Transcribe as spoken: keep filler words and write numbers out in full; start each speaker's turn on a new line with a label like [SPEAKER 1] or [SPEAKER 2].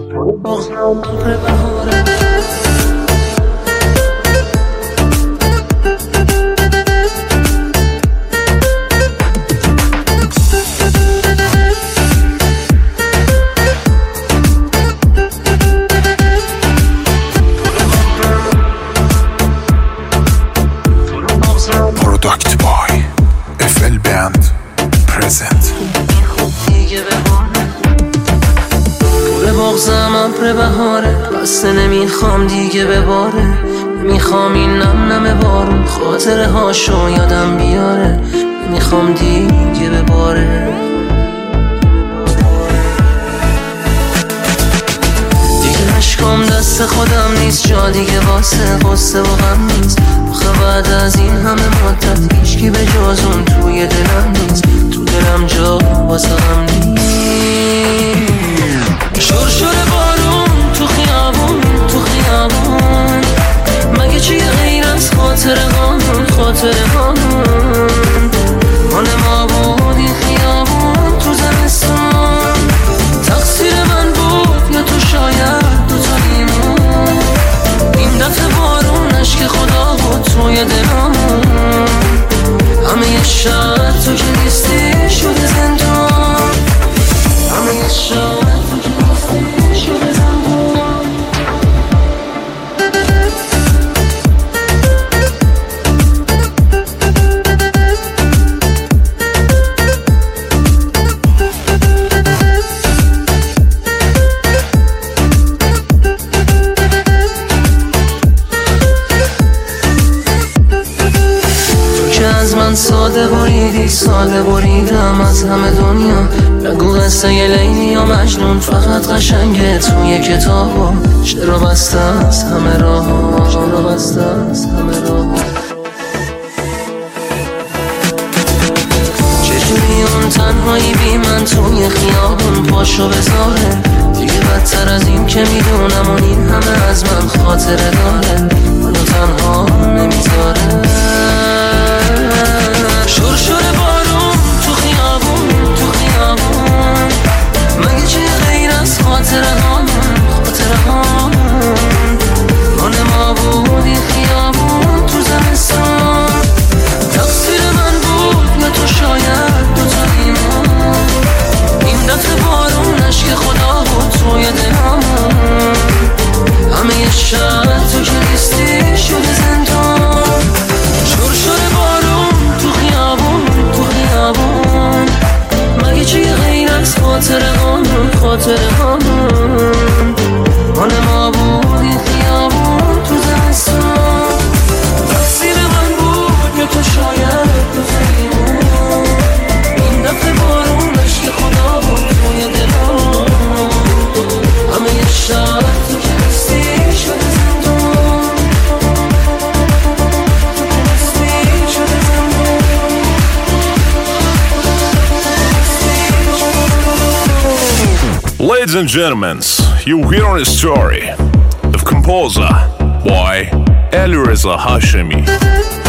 [SPEAKER 1] بسته نمیخوام دیگه بباره، نمیخوام این نم نم بارون خاطره هاشو یادم بیاره، نمیخوام دیگه بباره. دیگه عشقام دست خودم نیست، جا دیگه واسه قصه و غم نیست. آخه بعد از این همه مدت هیچکی به جز اون توی دلم نیست، تو دلم جا واسه غم نیست. شور شور بارون تو خیابون تو خیابون، مگه چیه غیر از خاطره هامون خاطره هامون؟ مال ما بود این خیابون تو زمستون، تقصیر من بود یا تو شاید دوتاییمون؟ این دفعه بارون عشق خدا بود توی دلامون، همه یه شهر تو که نیستی شده زندان، همه یه شهر ساده بریدی ساده بریدم از همه دنیا، نگو قصه ی لیلی یا مجنون، فقط قشنگه توی کتابا، چرا بسته است همه راه، چرا بسته است همه راه. چجوری اون تنهایی بی من توی خیابون پاشو بذاره، دیگه بدتر از این که میدونم اون این همه از من خاطره داره، منو تنها نمیذاره. شور شور بارون تو خیابون تو خیابون، مگه چه غیر از خاطره هامون خاطره هامون؟ مال ما بود این خیابون تو زمستون، تقصیر من بود یا تو شاید دوتاییمون؟ این دفعه بارون عشق خدا بود توی دلامون، همه یه شهر تو که نیستی شده زندان. شور شور بارون تو خیابون تو خیابون، مگه چیه غیر از خاطره هامون خاطره هامون؟ مال ما بود این خیابون تو زمستون، تقصیر من بود یا تو شاید دوتاییمون؟ این دفعه بارون عشق خدا بود توی دلامون، همه یه شهر تو که نیستی شده زندان.
[SPEAKER 2] Ladies and gentlemen, you hear a story of composer by Ali Reza Hashemi.